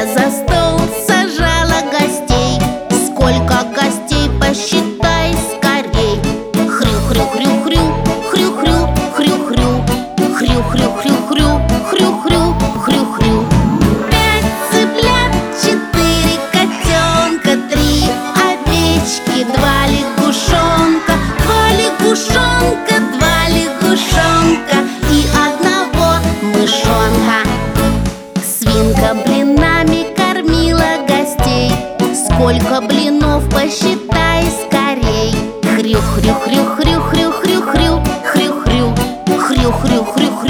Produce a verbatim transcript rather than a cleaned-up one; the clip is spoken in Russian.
свинка за стол сажала гостей. Сколько гостей, посчитай скорей. Хрю-хрю-хрю-хрю, хрю-хрю, хрю-хрю, хрю-хрю-хрю-хрю, хрю-хрю, хрю-хрю. Пять цыплят, четыре котенка, три овечки, два лягушонка, два лягушонка, два лягушонка и одного мышонка. Свинка блинами кормила гостей. Сколько блинов, посчитай скорей. Хрю-хрю-хрю-хрю-хрю-хрю-хрю, хрю-хрю, хрю-хрю-хрю-хрю.